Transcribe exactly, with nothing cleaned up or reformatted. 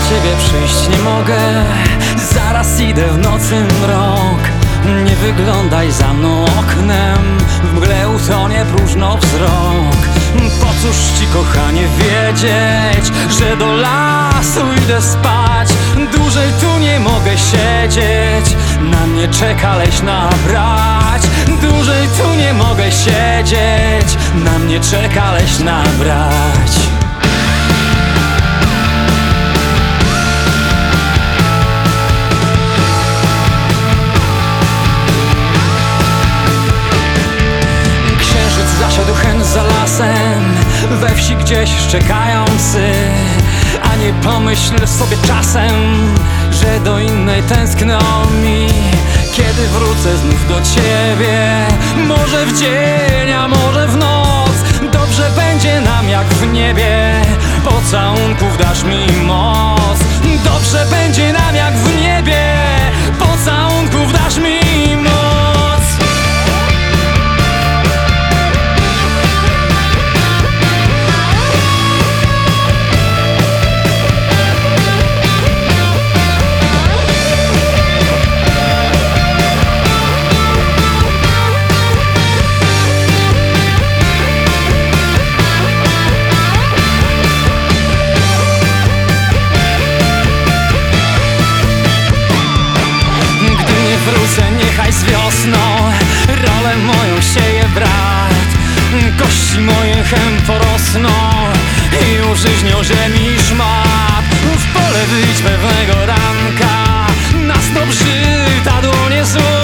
ciebie przyjść nie mogę. Zaraz idę w nocy mrok. Nie wyglądaj za mną oknem, w mgle utonie próżno wzrok. Po cóż ci, kochanie, wiedzieć, że do lasu idę spać? Dłużej tu nie mogę siedzieć, na mnie czeka leśna brać. Dłużej tu nie mogę siedzieć, na mnie czeka leśna brać. Zasiadł hen za lasem, we wsi gdzieś szczekają psy. A nie pomyśl sobie czasem, że do innej tęskno mi. Kiedy wrócę znów do ciebie, może w dzień, a może w noc, dobrze będzie nam jak w niebie. Pocałunków dasz mi moc. Dobrze będzie nam jak w niebie. Pocałunków dasz mi moc. Niechaj z wiosną rolę moją sieje brat. Kości moje chem porosną i użyźnią ziemi szmat. W pole wyjdź pewnego ranka, na stop żyta dłonie złe.